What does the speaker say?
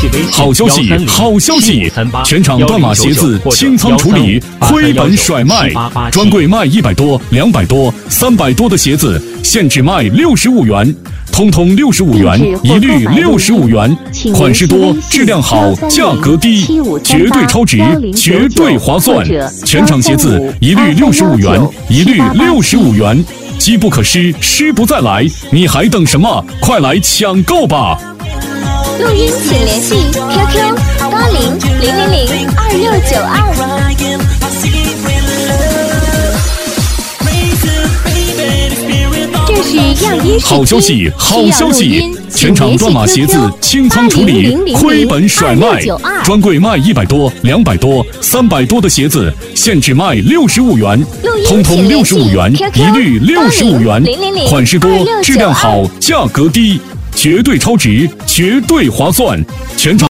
好消息，好消息！全场断码鞋子清仓处理，亏本甩卖，专柜卖100多、200多、300多的鞋子，现只卖65元。通通65元，一律65元，款式多，质量好，价格低，绝对超值，绝对划算。全场鞋子一律65元，一律65元，机不可失，失不再来，你还等什么？快来抢购吧！ 录音请联系 QQ8000002692。这是样音好消息，好消息！全场断码鞋子清仓处理，亏本甩卖，专柜卖100多、200多、300多的鞋子，现只卖65元，通通65元，一律65元，款式多，质量好，价格低，绝对超值，绝对划算，全场。